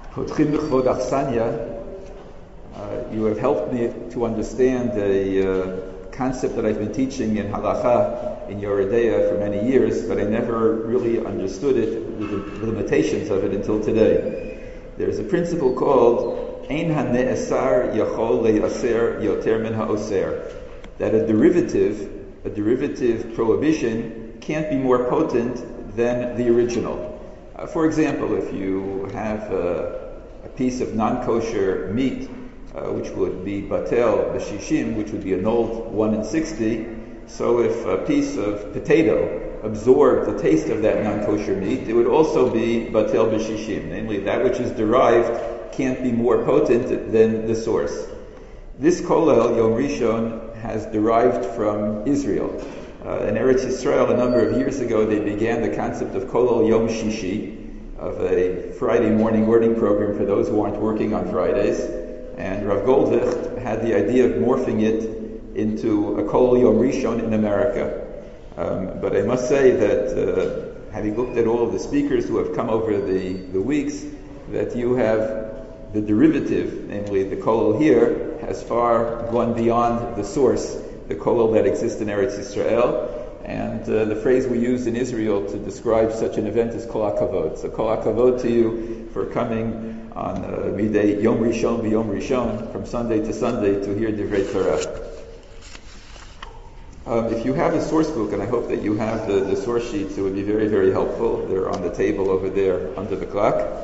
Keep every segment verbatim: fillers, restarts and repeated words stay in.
Potchim L'chvod Achsanya, uh, you have helped me to understand a uh, concept that I've been teaching in Halacha in Yoreh De'ah for many years, but I never really understood it, the limitations of it, until today. There's a principle called Ein HaNe'esar Yachol Le'aser Yoter Min HaOser, that a derivative, a derivative prohibition can't be more potent than the original. Uh, for example, if you have uh, a piece of non-kosher meat, uh, which would be batel b'shishim, which would be annulled one in sixty, so if a piece of potato absorbed the taste of that non-kosher meat, it would also be batel b'shishim, namely that which is derived can't be more potent than the source. This kolel, Yom Rishon, has derived from Israel. Uh, in Eretz Yisrael, a number of years ago, they began the concept of kolel Yom Shishi, of a Friday morning learning program for those who aren't working on Fridays. And Rav Goldvicht had the idea of morphing it into a kolel Yom Rishon in America. Um, but I must say that, uh, having looked at all of the speakers who have come over the, the weeks, that you have the derivative, namely the kolel here, has far gone beyond the source, the kolel that exists in Eretz Yisrael. And uh, the phrase we use in Israel to describe such an event is kol hakavod. So kol hakavod to you for coming on uh, midday Yom Rishon v'Yom Rishon, from Sunday to Sunday, to hear Divrei Torah. Um, if you have a source book, and I hope that you have the, the source sheets, it would be very, very helpful. They're on the table over there under the clock.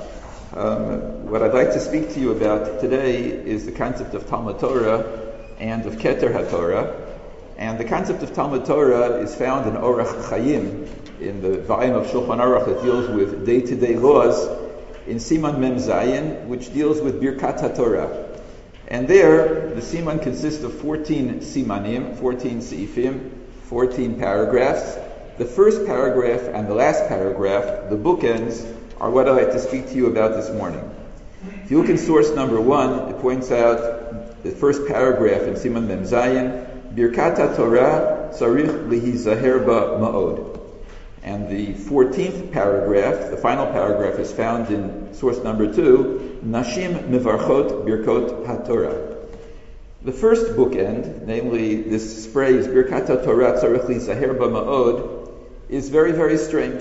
Um, what I'd like to speak to you about today is the concept of Talmud Torah and of Keter HaTorah. And the concept of Talmud Torah is found in Orach Chaim, in the volume of Shulchan Aruch that deals with day-to-day laws, in Siman Mem Zayin, which deals with Birkat HaTorah. And there, the Siman consists of fourteen Simanim, fourteen Seifim, fourteen paragraphs. The first paragraph and the last paragraph, the bookends, are what I'd like to speak to you about this morning. If you look in source number one, it points out the first paragraph in Siman Mem Zayin, Birkat HaTorah tzarich lihizaher ba ma'od. And the fourteenth paragraph, the final paragraph, is found in source number two, Nashim Mevarchot Birkot HaTorah. The first bookend, namely this phrase, Birkat HaTorah tzarich lihizaher ba ma'od, is very, very strange.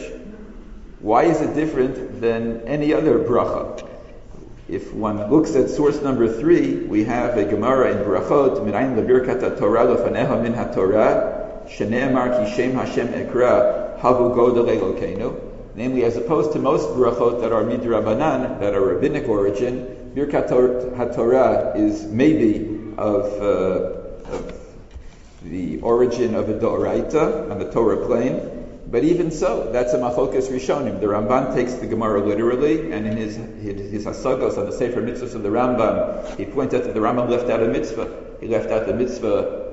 Why is it different than any other bracha? If one looks at source number three, we have a Gemara in Brachot, Minayin lebirkat haTorah lefaneha min haTorah, shene'emar ki shem Hashem ekra, havu godel Elokeinu. Namely, as opposed to most brachot that are midrabanan, that are rabbinic origin, Birkat haTorah is maybe of, uh, of the origin of a Doraita on the Torah plane. But even so, that's a Machlokes Rishonim. The Ramban takes the Gemara literally, and in his his, his Hasagos on the Sefer Mitzvahs of the Rambam, he points out that the Rambam left out a mitzvah. He left out the mitzvah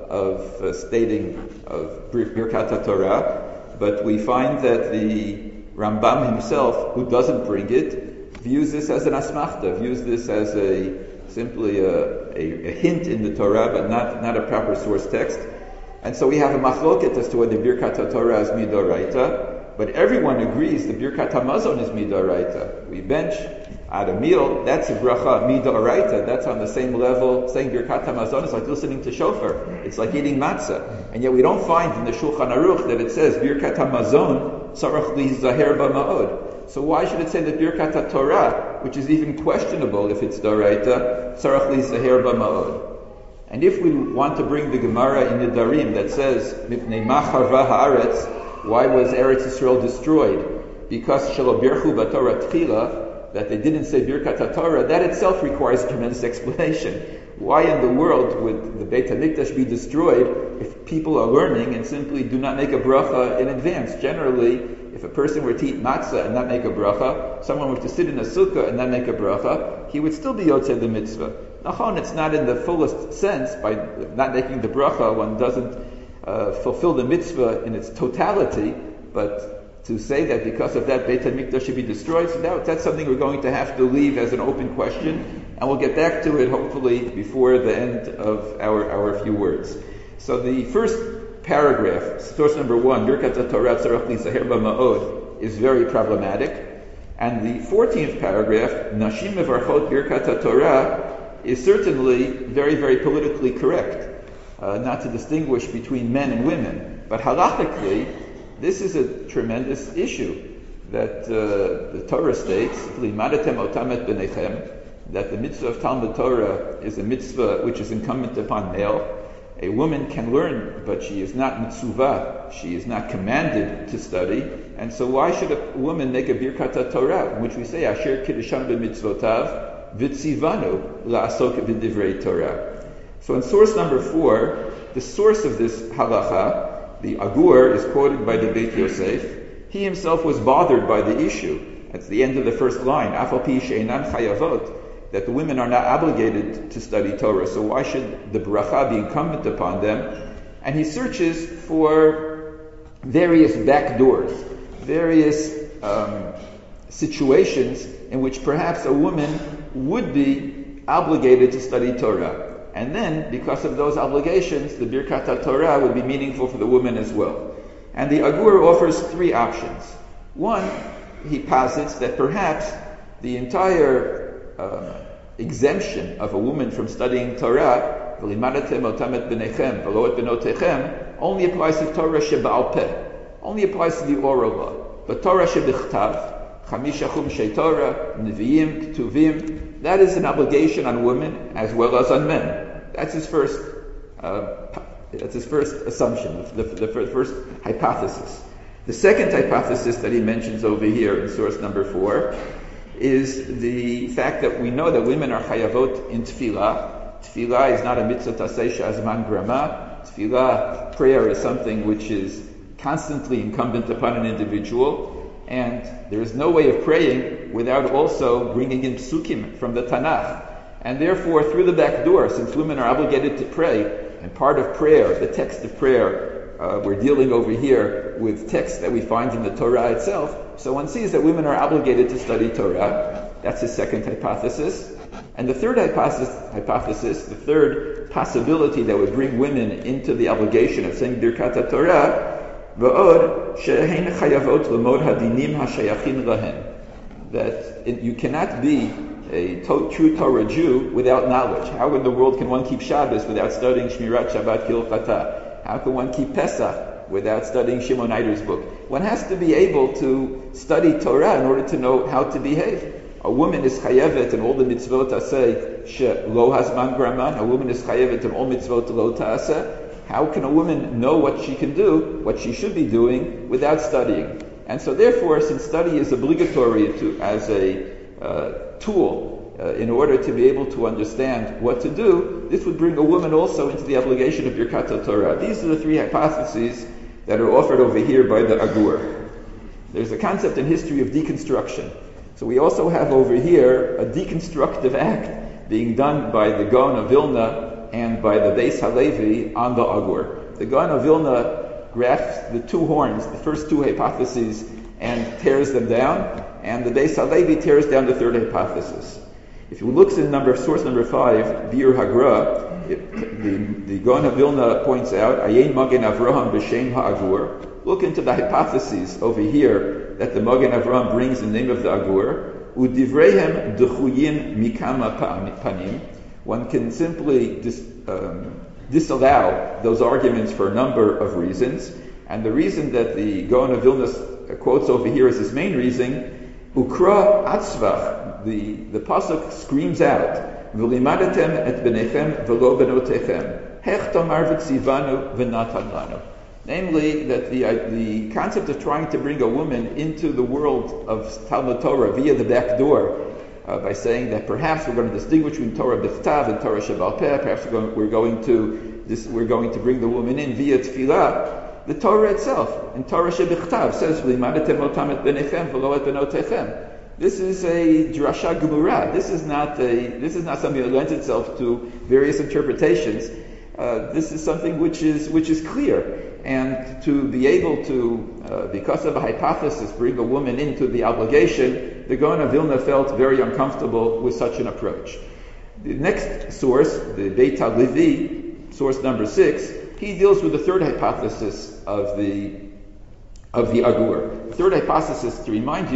of uh, stating of Birkat HaTorah, but we find that the Rambam himself, who doesn't bring it, views this as an asmachta, views this as a simply a, a, a hint in the Torah, but not, not a proper source text. And so we have a machloket as to whether Birkat HaTorah is midoraita, but everyone agrees the Birkat HaMazon is midoraita. We bench at a meal, that's a bracha midoraita, that's on the same level. Saying Birkat HaMazon is like listening to shofar, it's like eating matzah. And yet we don't find in the Shulchan Aruch that it says Birkat HaMazon tzarach lizaher ba ma'od. So why should it say that Birkat HaTorah, which is even questionable if it's doraita, tzarach lizaher ba ma'od? And if we want to bring the Gemara in the Darim that says, Mipnei ma charva haaretz, why was Eretz Yisrael destroyed? Because shelo birchu b'Torah tchila, that they didn't say Birkat HaTorah, that itself requires a tremendous explanation. Why in the world would the Beit HaMikdash be destroyed if people are learning and simply do not make a bracha in advance? Generally, if a person were to eat matzah and not make a bracha, someone were to sit in a sukkah and not make a bracha, he would still be yotzei the mitzvah. Nachon, it's not in the fullest sense. By not making the bracha, one doesn't uh, fulfill the mitzvah in its totality, but to say that because of that Beit HaMikdash should be destroyed, so that, that's something we're going to have to leave as an open question, and we'll get back to it hopefully before the end of our, our few words. So the first paragraph, source number one, Birkat HaTorah tzarach lizaher ba ma'od, is very problematic. And the fourteenth paragraph, Nashim mevarchot birkat haTorah, is certainly very, very politically correct, uh, not to distinguish between men and women. But halachically, this is a tremendous issue that uh, the Torah states, Limadatem otamet b'nechem, that the mitzvah of Talmud Torah is a mitzvah which is incumbent upon male. A woman can learn, but she is not mitzuvah, she is not commanded to study. And so why should a woman make a birkat haTorah, in which we say, Asher kiddushan b'mitzvotav, v'tzivanu la'asok b'divrei Torah. So in source number four, the source of this halacha, the Agur, is quoted by the Beit Yosef. He himself was bothered by the issue. That's the end of the first line, Afal pi she'enan chayavot, that the women are not obligated to study Torah, so why should the bracha be incumbent upon them? And he searches for various back doors, various um, situations in which perhaps a woman would be obligated to study Torah. And then, because of those obligations, the Birkat HaTorah would be meaningful for the woman as well. And the Agur offers three options. One, he posits that perhaps the entire um, exemption of a woman from studying Torah, only applies to Torah she'ba'al peh, only applies to the oral law. But Torah she'bichtav, Chamisha Chumshei Torah, Nevi'im, Ketuvim, that is an obligation on women as well as on men. That's his first uh, that's his first assumption, the, the, the first hypothesis. The second hypothesis that he mentions over here in source number four is the fact that we know that women are chayavot in tefillah. Tefillah is not a mitzvah tasei she'azman grama. Tefillah, prayer, is something which is constantly incumbent upon an individual, and there is no way of praying without also bringing in psukim from the Tanakh. And therefore, through the back door, since women are obligated to pray, and part of prayer, the text of prayer, uh, we're dealing over here with texts that we find in the Torah itself, so one sees that women are obligated to study Torah. That's his second hypothesis. And the third hypothesis, hypothesis, the third possibility that would bring women into the obligation of saying Birkat HaTorah, v'od she'hein chayavot l'mod hadinim hashayachin lahem, that it, you cannot be a to- true Torah Jew without knowledge. How in the world can one keep Shabbos without studying Shmirat Shabbat Kilchata? How can one keep Pesach without studying Shimon Eider's book? One has to be able to study Torah in order to know how to behave. A woman is chayevet in all the mitzvot aseh she lo hazman graman. A woman is chayevet in all mitzvot lo ta'aseh. How can a woman know what she can do, what she should be doing, without studying? And so therefore, since study is obligatory to, as a uh, tool uh, in order to be able to understand what to do, this would bring a woman also into the obligation of Birkat HaTorah. These are the three hypotheses that are offered over here by the Agur. There's a concept in history of deconstruction. So we also have over here a deconstructive act being done by the Gaon of Vilna and by the Beis Halevi on the Agur. The Gaon of Vilna grasps the two horns, the first two hypotheses, and tears them down, and the Beis Halevi tears down the third hypothesis. If you look in number source number five, Bir Hagra, it, the, the Gaon of Vilna points out, Ayin Magen Avraham b'Shem Ha'agur. Look into the hypotheses over here that the Magen Avraham brings in the name of the Agur. Udivreihem dechuyin mikama panim. One can simply dis, um, disallow those arguments for a number of reasons. And the reason that the Gaon of Vilna quotes over here is his main reason, Ukra atzvach, the, the pasuk screams out, V'limadatem et benechem v'lo benotechem, hech tamar v'tzivanu v'natan lanu. Namely, that the uh, the concept of trying to bring a woman into the world of Talmud Torah via the back door, uh, by saying that perhaps we're going to distinguish between Torah B'chtav and Torah She'ba'al Peh, perhaps we're going, we're going to this, we're going to bring the woman in via Tefillah. The Torah itself, in Torah She'bichtav, says V'limadatem otam et benechem v'lo et benotechem. This is a drasha gemura. This is not a this is not something that lends itself to various interpretations. Uh, this is something which is which is clear. And to be able to, uh, because of a hypothesis, bring a woman into the obligation, the Gaon of Vilna felt very uncomfortable with such an approach. The next source, the Beit HaLevi, source number six, he deals with the third hypothesis of the of the Agur. The third hypothesis, to remind you,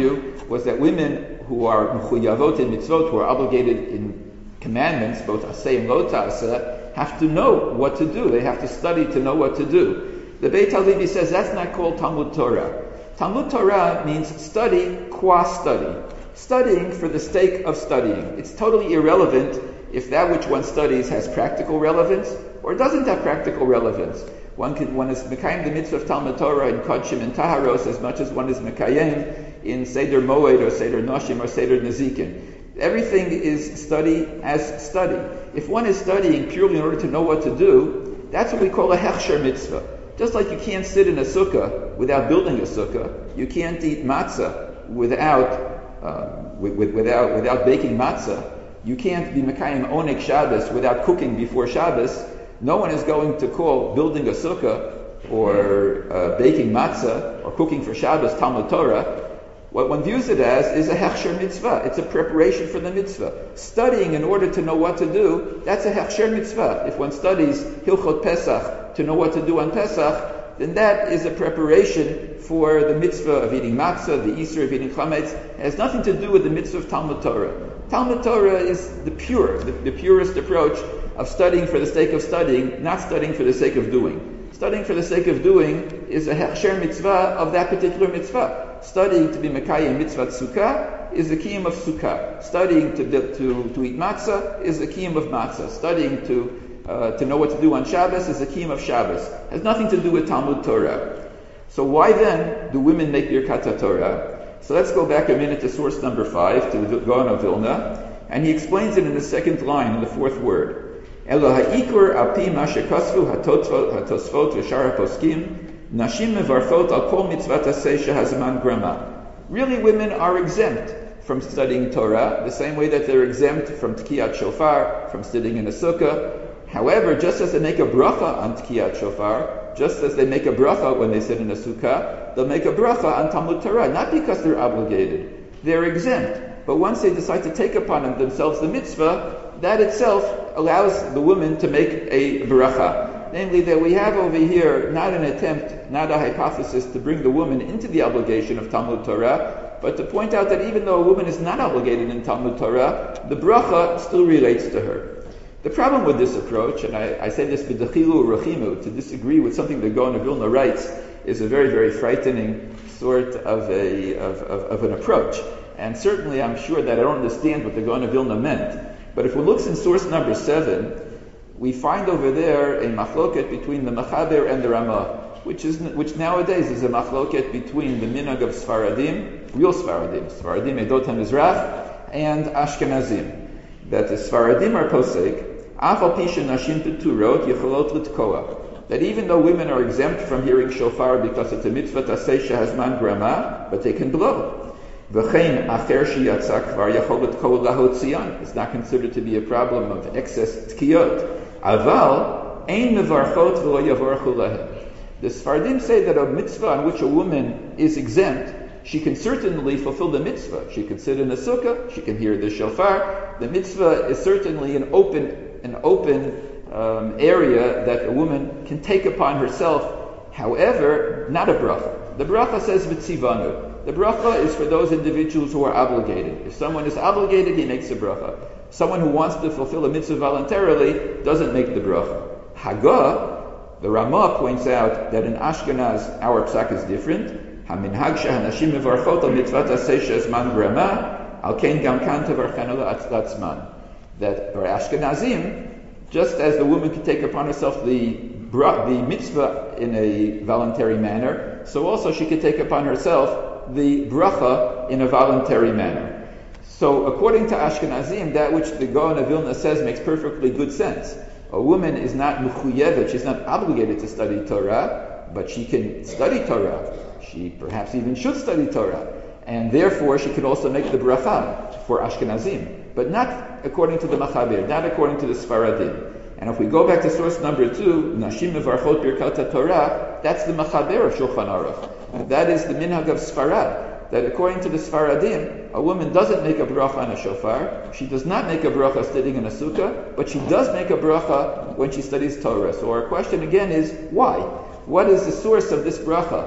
was that women who are mechuyavot in mitzvot, who are obligated in commandments, both aseh and lo ta'aseh, have to know what to do. They have to study to know what to do. The Beit HaLevi says that's not called Talmud Torah. Talmud Torah means study qua study. Studying for the sake of studying. It's totally irrelevant if that which one studies has practical relevance or doesn't have practical relevance. One can, one is mekayim the mitzvah of Talmud Torah in Kodshim and Taharos as much as one is mekayim in Seder Moed or Seder Noshim or Seder Nezikin. Everything is study as study. If one is studying purely in order to know what to do, that's what we call a hechsher mitzvah. Just like you can't sit in a sukkah without building a sukkah, you can't eat matzah without uh, with, with, without without baking matzah. You can't be mekayim oneg Shabbos without cooking before Shabbos. No one is going to call building a sukkah or uh, baking matzah or cooking for Shabbos Talmud Torah. What one views it as is a hechsher mitzvah. It's a preparation for the mitzvah. Studying in order to know what to do, that's a hechsher mitzvah. If one studies Hilchot Pesach to know what to do on Pesach, then that is a preparation for the mitzvah of eating matzah, the Easter of eating chametz. It has nothing to do with the mitzvah of Talmud Torah. Talmud Torah is the pure, the, the purest approach of studying for the sake of studying, not studying for the sake of doing. Studying for the sake of doing is a hechsher mitzvah of that particular mitzvah. Studying to be mekayim mitzvah sukkah is the kiyum of sukkah. Studying to, to, to eat matzah is the kiyum of matzah. Studying to uh, to know what to do on Shabbos is the kiyum of Shabbos. It has nothing to do with Talmud Torah. So why then do women make Birkat Torah? So let's go back a minute to source number five, to the Gaon of Vilna, and he explains it in the second line, in the fourth word. Elo ha'ikur al pi ma shekasvu hatosfot v'shar haposkim nashim mevarchot al kol mitzvat aseh shehazman grama. Really, women are exempt from studying Torah, the same way that they're exempt from Tkiyat Shofar, from sitting in a sukkah. However, just as they make a bracha on Tkiyat Shofar, just as they make a bracha when they sit in a sukkah, they'll make a bracha on Talmud Torah, not because they're obligated. They're exempt. But once they decide to take upon themselves the mitzvah, that itself allows the woman to make a bracha. Namely, that we have over here not an attempt, not a hypothesis to bring the woman into the obligation of Talmud Torah, but to point out that even though a woman is not obligated in Talmud Torah, the bracha still relates to her. The problem with this approach, and I, I say this b'dechilu rachimu, to disagree with something the Gaon of Vilna writes, is a very, very frightening sort of a of, of, of an approach. And certainly I'm sure that I don't understand what the Gaon of Vilna meant. But if one looks in source number seven, we find over there a machloket between the Machaber and the Ramah, which is which nowadays is a machloket between the minhag of Sfaradim, real Sfaradim, Sfaradim Edot HaMizrach, and Ashkenazim. That the Sfaradim are posek, af al pi shenashim peturot yecholot litkoa. That even though women are exempt from hearing shofar because it's a mitzvah taseh shehazman grama, but they can blow. V'chein acher sheyatza kvar yechol litkoa lahotzian. It's not considered to be a problem of excess tkiyot. Aval ein mevarchot v'lo yavorchu lahem. The Sfaradim say that a mitzvah on which a woman is exempt, she can certainly fulfill the mitzvah. She can sit in a sukkah, she can hear the shofar. The mitzvah is certainly an open, an open um, area that a woman can take upon herself. However, not a bracha. The bracha says v'tzivanu. The bracha is for those individuals who are obligated. If someone is obligated, he makes a bracha. Someone who wants to fulfill a mitzvah voluntarily doesn't make the bracha. Haggah, the Ramah points out that in Ashkenaz, our psak is different. Haminhag shehanashim mevarchot al mitzvat aseh shehazman grama, al kein gam kan tevarchenu latzman. That for Ashkenazim, just as the woman can take upon herself the the mitzvah in a voluntary manner, so also she can take upon herself the bracha in a voluntary manner. So according to Ashkenazim, that which the Gaon of Vilna says makes perfectly good sense. A woman is not mechuyevet, she's not obligated to study Torah, but she can study Torah. She perhaps even should study Torah. And therefore she can also make the bracha for Ashkenazim. But not according to the Machaber, not according to the Sfaradim. And if we go back to source number two, Nashim mevarchot birkat Torah, that's the Machaber of Shulchan Aruch. That is the minhag of Sfarad. That according to the Sfaradim, a woman doesn't make a bracha on a shofar. She does not make a bracha sitting in a sukkah, but she does make a bracha when she studies Torah. So our question again is, why? What is the source of this bracha?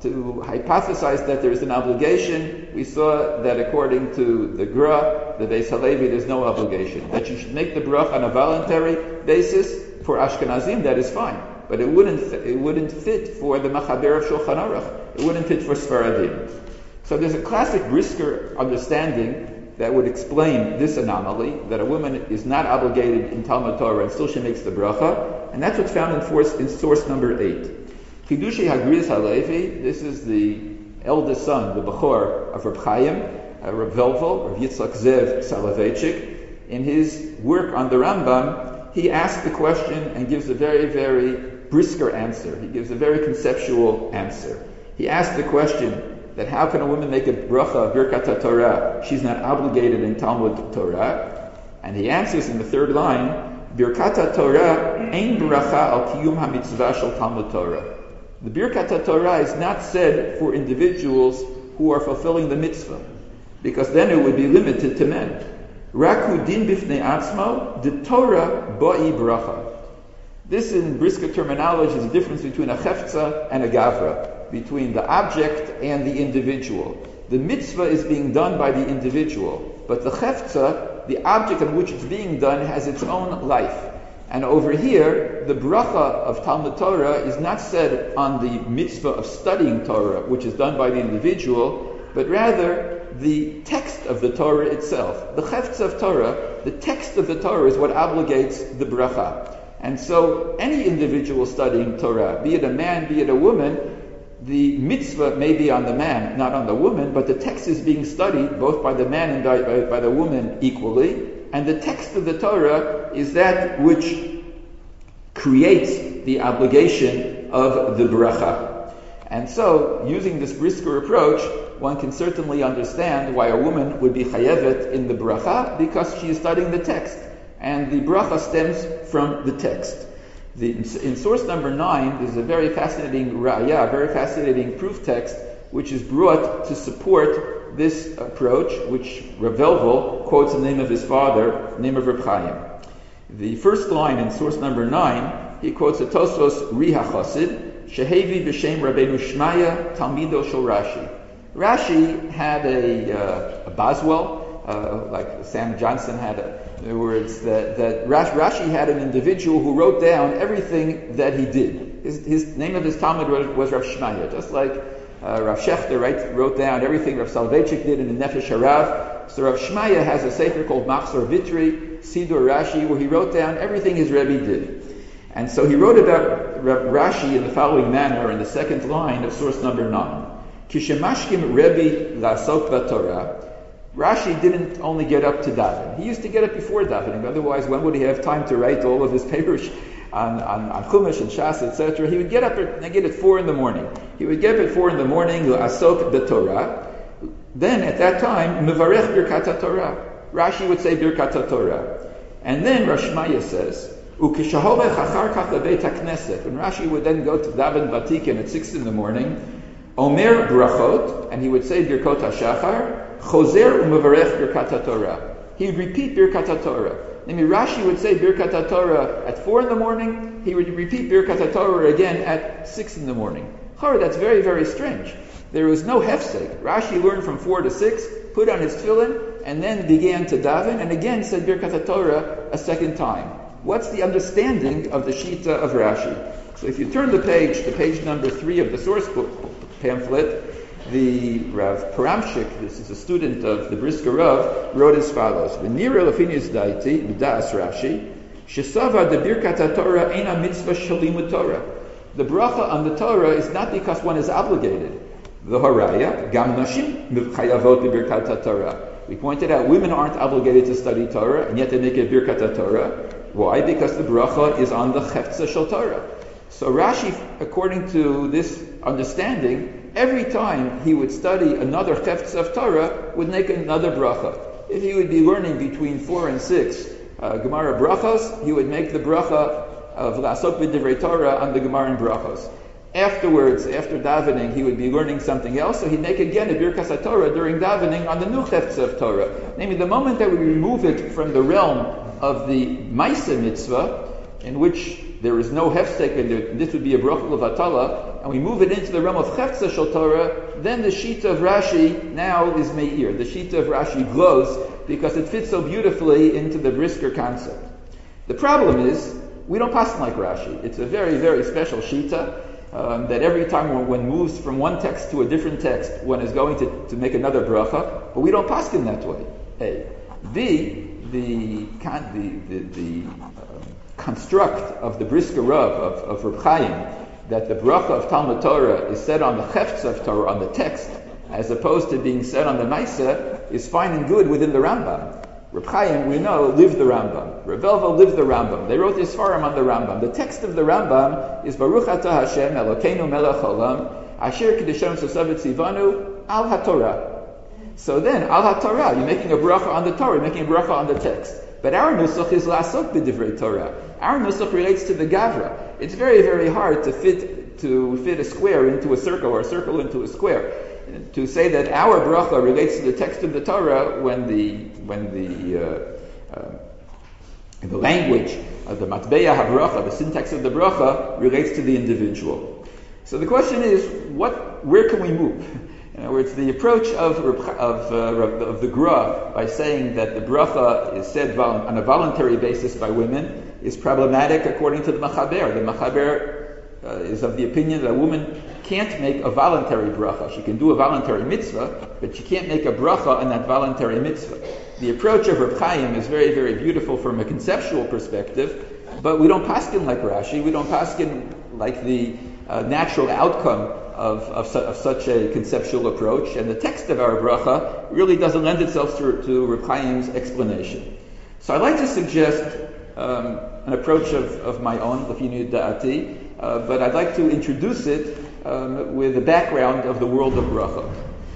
to hypothesize that there is an obligation, we saw that according to the Gra, the Beis Halevi, there's no obligation. That you should make the bracha on a voluntary basis for Ashkenazim, that is fine. But it wouldn't it wouldn't fit for the Machaber of Shulchan Aruch. It wouldn't fit for Sfaradim. So there's a classic Brisker understanding that would explain this anomaly, that a woman is not obligated in Talmud Torah and still she makes the bracha, and that's what's found in, force, in source number eight. Chidushi Hagriz Halevi, this is the eldest son, the Bechor of Reb Chaim, uh, Reb Velvel, Reb Yitzchak Zev Soloveitchik. In his work on the Rambam, he asks the question and gives a very, very brisker answer. He gives a very conceptual answer. He asks the question that how can a woman make a bracha, Birkat Torah? She's not obligated in Talmud Torah. And he answers in the third line, Birkat Torah ein bracha al kiyum ha-mitzvah shel Talmud Torah. The Birkat Torah is not said for individuals who are fulfilling the mitzvah, because then it would be limited to men. Raku din bifnei atzmo, the Torah ba'i bracha. This in Brisker terminology is the difference between a chefza and a gavra, between the object and the individual. The mitzvah is being done by the individual, but the chefza, the object on which it's being done, has its own life. And over here, the bracha of Talmud Torah is not said on the mitzvah of studying Torah, which is done by the individual, but rather the text of the Torah itself. The chefza of Torah, the text of the Torah is what obligates the bracha. And so any individual studying Torah, be it a man, be it a woman, the mitzvah may be on the man, not on the woman, but the text is being studied both by the man and by, by, by the woman equally. And the text of the Torah is that which creates the obligation of the bracha. And so, using this brisker approach, one can certainly understand why a woman would be chayevet in the bracha, because she is studying the text. And the bracha stems from the text. The, in source number nine, there's a very fascinating ra'aya, a very fascinating proof text, which is brought to support this approach, which Rav Velvel quotes the name of his father, the name of Reb Chaim. The first line in source number nine, he quotes a Tosfos Ri HaChosid, Shehevi b'shem Rabbeinu Shmaya, Talmido Shel Rashi. Rashi had a, uh, a Boswell, uh, like Sam Johnson had a In other words, that, that Rashi had an individual who wrote down everything that he did. His, his name of his Talmud was, was Rav Shmaya, just like uh, Rav Shechter write, wrote down everything Rav Soloveitchik did in the Nefesh Harav. So Rav Shmaya has a sefer called Machzor Vitri, Sidur Rashi, where he wrote down everything his Rebbe did. And so he wrote about Rashi in the following manner in the second line of source number nine. Kishemashkim Rebbe Lasok Vatorah. Rashi didn't only get up to daven. He used to get up before davening. Otherwise, when would he have time to write all of his papers on, on, on Chumash and Shas, et cetera? He would get up at, again at four in the morning. He would get up at four in the morning, asok b'Torah. Then, at that time, mevarech birkat Torah. Rashi would say birkat Torah. And then Rav Shmaya says, ukishahovech achar kach lebeit hakneset. When Rashi would then go to daven Vatikan at six in the morning, Omer brachot, and he would say birkot hashachar, Choser u'mevarech birkat Torah. He would repeat birkat Torah. I mean, Rashi would say birkat Torah at four in the morning. He would repeat birkat Torah again at six in the morning. Chara, that's very, very strange. There was no hefsek. Rashi learned from four to six, put on his tefillin, and then began to daven, and again said birkat Torah a second time. What's the understanding of the Shita of Rashi? So if you turn the page to page number three of the source book pamphlet, the Rav Paramshik, this is a student of the Brisker Rav, wrote as follows: V'nira lefinis daiti b'das Rashi shesava de birkat Torah eina mitzvah shalimut Torah. The bracha on the Torah is not because one is obligated. The haraya gam nashim chayavot b'birkat Torah. We pointed out women aren't obligated to study Torah, and yet they make a birkat Torah. Why? Because the bracha is on the chefza shel Torah. So Rashi, according to this understanding, every time he would study another chefza of Torah, would make another bracha. If he would be learning between four and six uh, Gemara brachos, he would make the bracha of Lasok b'divrei Torah on the Gemara and brachos. Afterwards, after davening, he would be learning something else, so he'd make again a birkas Torah during davening on the new chefza of Torah. Namely, the moment that we remove it from the realm of the Maisa mitzvah, in which there is no hefsek, and this would be a bracha levatala, and we move it into the realm of Chefza Shel Torah, then the Shita of Rashi now is Meir. The Shita of Rashi glows because it fits so beautifully into the Brisker concept. The problem is, we don't pass like Rashi. It's a very, very special Shita. Um, that every time one, one moves from one text to a different text, one is going to, to make another bracha, but we don't paskin that way. A. B. The the the, the uh, construct of the Brisker Rav of, of Reb Chaim, that the bracha of Talmud Torah is said on the Chefza of Torah, on the text, as opposed to being said on the Maisa, is fine and good within the Rambam. Reb Chaim, we know, lived the Rambam. Reb Elvo lived the Rambam. They wrote his Sfarim on the Rambam. The text of the Rambam is Baruch Atah Hashem Elokeinu Melech Olam Asher Kedushanim Sosavet Tzivanu Al HaTorah. So then, Al HaTorah, you're making a bracha on the Torah, you're making a bracha on the text. But our nusach is La'asok B'divrei Torah. Our nusach relates to the Gavra. It's very, very hard to fit to fit a square into a circle or a circle into a square. To say that our bracha relates to the text of the Torah when the when the uh, uh, the language of the matbeya habracha, the syntax of the bracha, relates to the individual. So the question is, what? Where can we move? In other words, the approach of of, uh, of the Gra by saying that the bracha is said on a voluntary basis by women is problematic according to the Machaber. The Machaber uh, is of the opinion that a woman can't make a voluntary bracha. She can do a voluntary mitzvah, but she can't make a bracha on that voluntary mitzvah. The approach of Reb Chaim is very, very beautiful from a conceptual perspective, but we don't paskin like Rashi. We don't paskin like the uh, natural outcome of, of, su- of such a conceptual approach, and the text of our bracha really doesn't lend itself to, to Reb Chaim's explanation. So I'd like to suggest um, an approach of, of my own, Lefinu Da'ati, uh, but I'd like to introduce it Um, with the background of the world of bracha.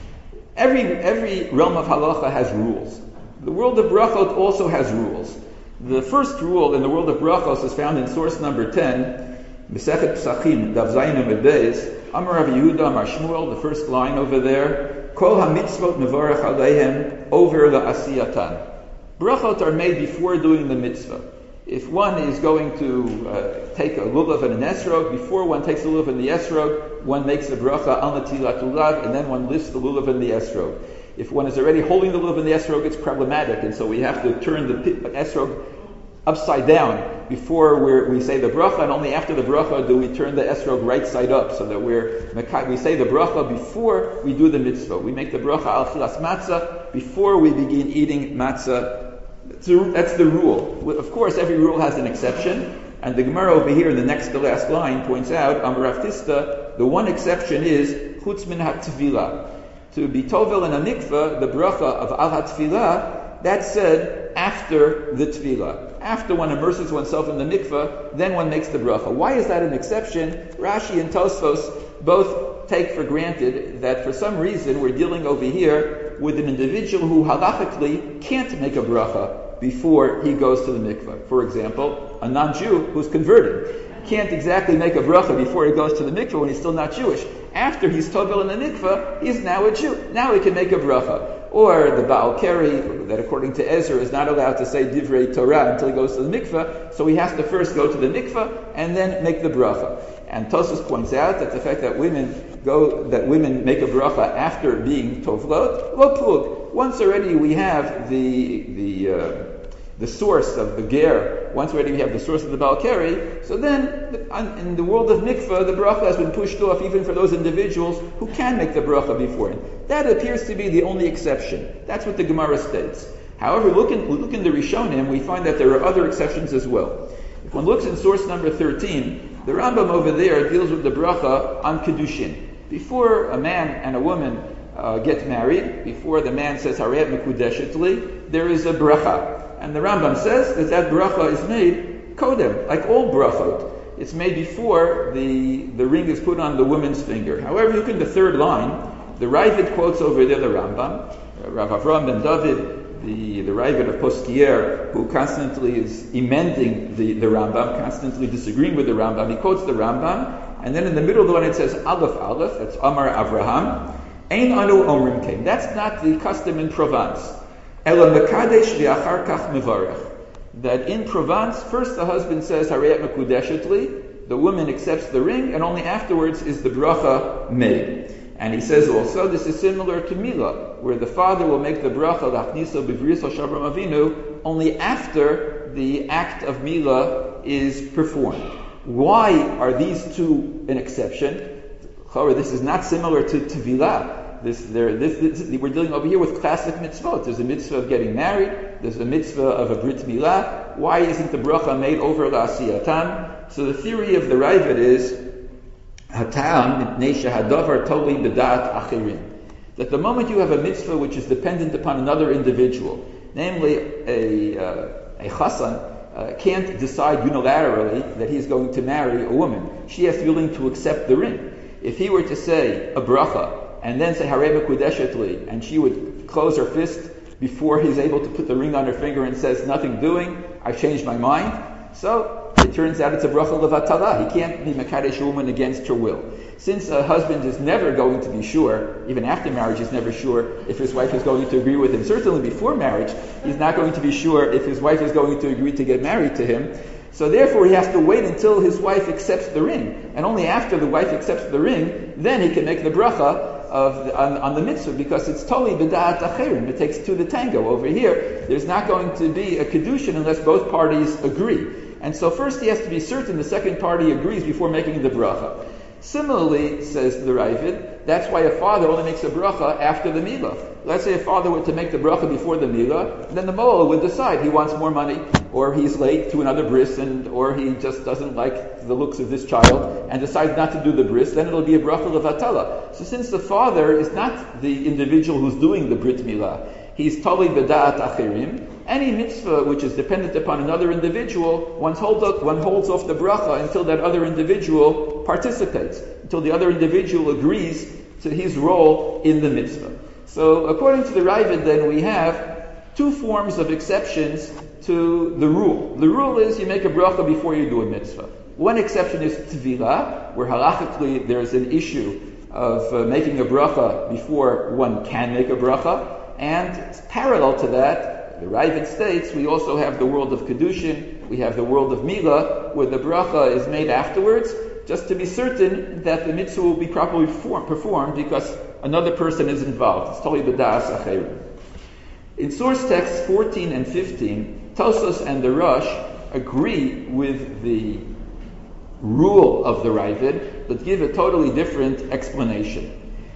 Every every realm of halacha has rules. The world of brachot also has rules. The first rule in the world of brachos is found in source number ten, Mesechet Psachim, Daf Zayin Amud Beis, Amar Rav Yehuda, Amar Shmuel, the first line over there, Kol ha-mitzvot mevarech aleihem over la'asiyatan. Brachot are made before doing the mitzvah. If one is going to uh, take a lulav and an esrog, before one takes a lulav and the esrog, one makes a bracha al natilat lulav, and then one lifts the lulav and the esrog. If one is already holding the lulav and the esrog, it's problematic, and so we have to turn the esrog upside down before we're, we say the bracha, and only after the bracha do we turn the esrog right side up, so that we're we say the bracha before we do the mitzvah. We make the bracha al chilas matzah before we begin eating matzah. That's the rule. Of course, every rule has an exception, and the Gemara over here in the next to last line points out, Amar Rav Tista, the one exception is chutz min ha-tefillah. To be tovel in a mikveh, the bracha of al ha-tefillah, that's said after the tefillah. After one immerses oneself in the mikveh, then one makes the bracha. Why is that an exception? Rashi and Tosfos both take for granted that for some reason we're dealing over here with an individual who halachically can't make a bracha before he goes to the mikveh. For example, a non-Jew who's converted can't exactly make a bracha before he goes to the mikveh when he's still not Jewish. After he's tovel in the mikveh, he's now a Jew. Now he can make a bracha. Or the Baal Keri, that according to Ezra is not allowed to say Divrei Torah until he goes to the mikveh, so he has to first go to the mikveh and then make the bracha. And Tosfos points out that the fact that women go, that women make a bracha after being tovlot, lo plug. Once already we have the the uh, the source of the ger. Once already we have the source of the Baal Keri. So then, in the world of mikveh, the bracha has been pushed off even for those individuals who can make the bracha before. That appears to be the only exception. That's what the Gemara states. However, look in, look in the Rishonim, we find that there are other exceptions as well. If one looks in source number thirteen, the Rambam over there deals with the bracha on Kedushin. Before a man and a woman uh, get married, before the man says Harei Mekudeshet li, there is a bracha. And the Rambam says that that bracha is made kodem, like all brachot. It's made before the, the ring is put on the woman's finger. However, look in the third line, the Ravid quotes over there the Rambam, uh, Rav Avram ben David, the, the Ravid of Poskier, who constantly is emending the, the Rambam, constantly disagreeing with the Rambam. He quotes the Rambam, and then in the middle of the one it says Aleph Aleph, that's Amar Avraham, Ein anu omrim kein. That's not the custom in Provence. Ela mekadesh v'achar kach mevarech. That in Provence, first the husband says Harei Mekudeshet li, the woman accepts the ring, and only afterwards is the bracha made. And he says also, this is similar to Milah, where the father will make the bracha, L'achniso b'vriso shel Avraham Avinu, only after the act of Milah is performed. Why are these two an exception? This is not similar to Tevilah. This, this, this, we're dealing over here with classic mitzvot. There's a mitzvah of getting married. There's a mitzvah of a brit milah. Why isn't the bracha made over la'asiyatan? So the theory of the Raavad is hatam mipnei shehadavar toli b'dat achirim. That the moment you have a mitzvah which is dependent upon another individual, namely a uh, a chassan, uh, can't decide unilaterally that he's going to marry a woman. She has to be willing to accept the ring. If he were to say a bracha and then say Harei Mekudeshet li, and she would close her fist before he's able to put the ring on her finger and says, nothing doing, I've changed my mind. So it turns out it's a bracha levatala. He can't be mekadesh a woman against her will. Since a husband is never going to be sure, even after marriage he's never sure if his wife is going to agree with him. Certainly before marriage, he's not going to be sure if his wife is going to agree to get married to him. So therefore he has to wait until his wife accepts the ring. And only after the wife accepts the ring, then he can make the bracha of the, on, on the mitzvah, because it's totally b'da'at acherim. It takes two to tango. Over here, there's not going to be a kedushin unless both parties agree. And so first he has to be certain the second party agrees before making the bracha. Similarly, says the Raavad, that's why a father only makes a bracha after the milah. Let's say a father were to make the bracha before the milah, then the moel would decide he wants more money, or he's late to another bris, and or he just doesn't like the looks of this child, and decides not to do the bris, then it'll be a bracha levatala. So since the father is not the individual who's doing the brit milah, he's totally b'da'at achirim, any mitzvah which is dependent upon another individual, one holds, up, one holds off the bracha until that other individual participates, until the other individual agrees to his role in the mitzvah. So according to the Raavad, then we have two forms of exceptions to the rule. The rule is you make a bracha before you do a mitzvah. One exception is tevilah, where halachically there's an issue of uh, making a bracha before one can make a bracha, and parallel to that, the Raavad states, we also have the world of Kedushin, we have the world of Milah, where the bracha is made afterwards, just to be certain that the mitzvah will be properly perform, performed, because another person is involved. It's totally b'da'as acherim. In source texts fourteen and fifteen, Tosfos and the Rosh agree with the rule of the Raavad, but give a totally different explanation.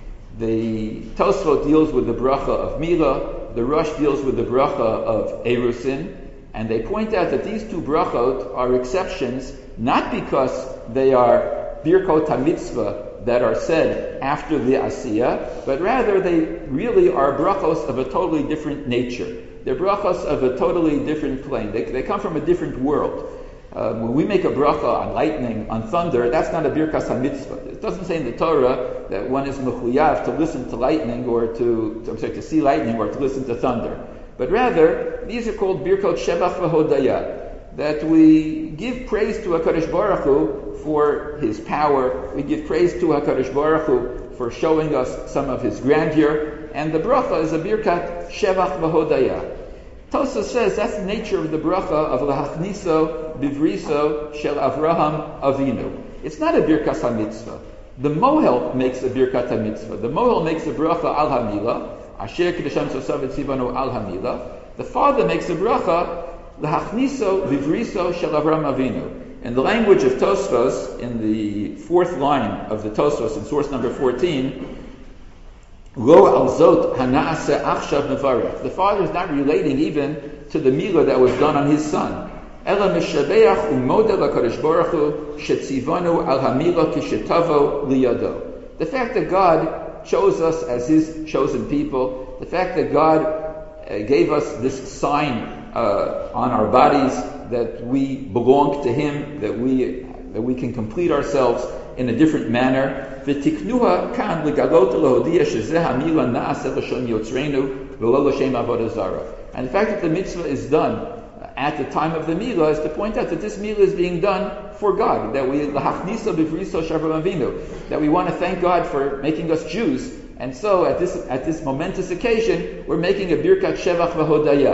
The Tosfot deals with the bracha of Milah, the Rosh deals with the bracha of Erusin, and they point out that these two brachot are exceptions, not because they are birkot HaMitzvah that are said after the Asiyah, but rather they really are brachos of a totally different nature. They're brachos of a totally different plane. They, they come from a different world. Um, when we make a bracha on lightning, on thunder, that's not a birkas HaMitzvah. It doesn't say in the Torah that one is mechuyav to listen to lightning or to, to, I'm sorry, to see lightning or to listen to thunder. But rather, these are called birkot shevach v'hodaya, that we give praise to HaKadosh Baruch Hu for His power. We give praise to HaKadosh Baruch Hu for showing us some of His grandeur. And the bracha is a birkat shevach v'hodaya. Tosfos says that's the nature of the bracha of L'hachniso bivriso shel Avraham Avinu. It's not a birkas HaMitzvah. The mohel makes a birkat HaMitzvah. The mohel makes a bracha al HaMilah. Asher Kedesham Sosav Tzivanu al HaMilah. The father makes a bracha L'hachniso bivriso shel Avraham Avinu. In the language of Tosfos, in the fourth line of the Tosfos, in source number fourteen, Lo al zot hanaaseh achshav nevarech. The father is not relating even to the milah that was done on his son. Ela mishabeach u'modeh l'kadosh baruch hu shetzivanu al hamilah kishetavo liyado. The fact that God chose us as His chosen people, the fact that God uh, gave us this sign uh, on our bodies that we belong to Him, that we that we can complete ourselves in a different manner. V'tiknuha kan l'galot l'hodiya shezeh hamilah na'aseh l'shon yotzreinu v'lo l'shem avodah zarah. And the fact that the mitzvah is done at the time of the milah is to point out that this milah is being done for God, that we l'hachnisa b'vriso shel Avraham Avinu, that we want to thank God for making us Jews, and so at this at this momentous occasion we're making a birkat shevach v'hodaya.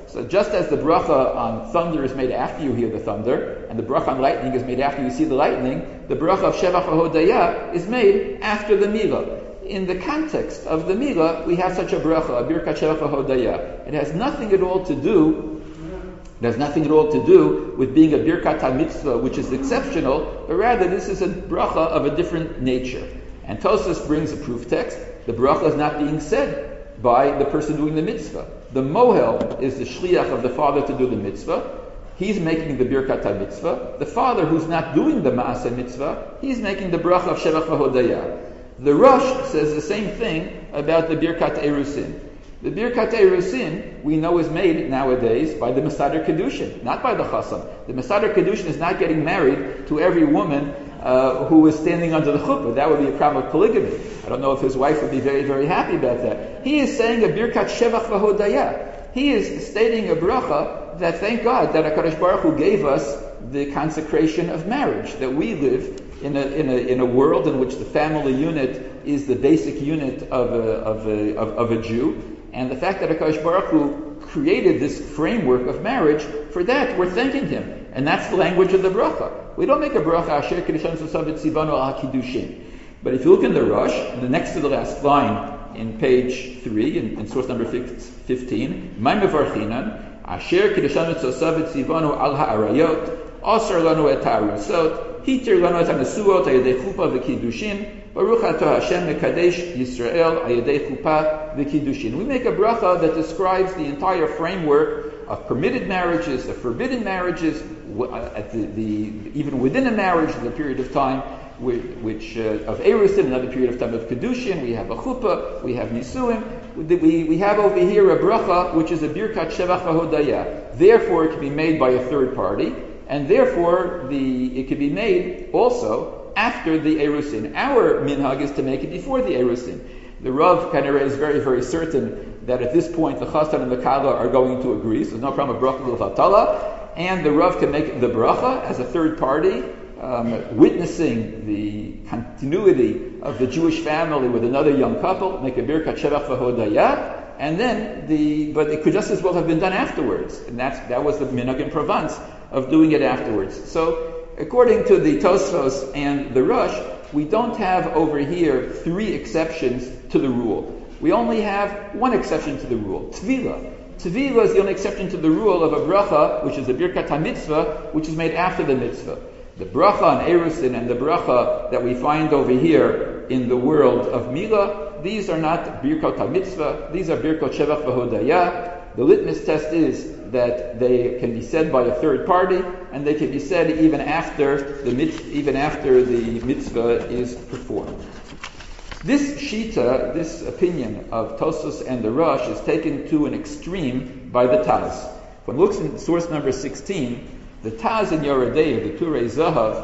So just as the bracha on thunder is made after you hear the thunder, and the bracha on lightning is made after you see the lightning, the bracha of Shevach HaHodaya is made after the Milah. In the context of the Milah, we have such a bracha, a Birkat Shevach HaHodaya. It has nothing at all to do It has nothing at all to do with being a Birkat HaMitzvah, which is exceptional, but rather this is a bracha of a different nature. And Tosfos brings a proof text. The bracha is not being said by the person doing the mitzvah. The mohel is the shliach of the father to do the mitzvah. He's making the Birkat HaMitzvah. The father who's not doing the Maaseh Mitzvah, he's making the bracha of Shevach HaHodaya. The Rosh says the same thing about the Birkat Erusin. The Birkat Erusin, we know, is made nowadays by the Mesader Kedushin, not by the Chasam. The Mesader Kedushin is not getting married to every woman uh, who is standing under the chuppah. That would be a problem of polygamy. I don't know if his wife would be very, very happy about that. He is saying a Birkat Shevach V'Hodaya. He is stating a bracha that, thank God, that HaKadosh Baruch Hu gave us the consecration of marriage, that we live in a, in a, in a world in which the family unit is the basic unit of a, of a, of, of a Jew. And the fact that HaKadosh Baruch Hu created this framework of marriage, for that we're thanking Him. And that's the language of the bracha. We don't make a bracha, Asher Kedushan Sosav Tzivanu Al HaKidushin. But if you look in the Rosh, the next to the last line in page three, in, in source number fifteen, Mai Mevarchinan, Asher Kedushan Sosav Tzivanu Al HaArayot, Asar Lanu Et HaArusot, Hitir Lanu Et HaNesuot, Ayadei Chuppah V'Kiddushin, Baruch Atah Hashem Mekadesh Yisrael Ayadei Chuppah V'Kiddushin. We make a bracha that describes the entire framework of permitted marriages, of forbidden marriages, at the, the even within a marriage, the period of time which uh, of Erusin, another period of time of Kiddushin. We have a chuppah, we have nisuim. We we have over here a bracha which is a Birkat Shevach HaHodaya. Therefore, it can be made by a third party, and therefore the it can be made also after the Erusin. Our minhag is to make it before the Erusin. The Rav kind of is very, very certain that at this point the Chassan and the Kala are going to agree, so there's no problem with bracha l'vatala, and the Rav can make the bracha as a third party, um, witnessing the continuity of the Jewish family with another young couple, make a Birkat Shevach V'Hodaya, and then the, but it could just as well have been done afterwards, and that's, that was the minhag in Provence of doing it afterwards. So, according to the Tosfos and the Rosh, we don't have over here three exceptions to the rule. We only have one exception to the rule, Tvila. Tvila is the only exception to the rule of a bracha, which is a Birkat HaMitzvah, which is made after the mitzvah. The bracha on Erusin and the bracha that we find over here in the world of Milah, these are not Birkat HaMitzvah, these are Birkat Shevach V'Hodaya. The litmus test is that they can be said by a third party, and they can be said even after the mitz- even after the mitzvah is performed. This shita, this opinion of Tosfos and the Rosh, is taken to an extreme by the Taz. When one looks in source number sixteen, the Taz in Yoredeya, the Turei Zahav,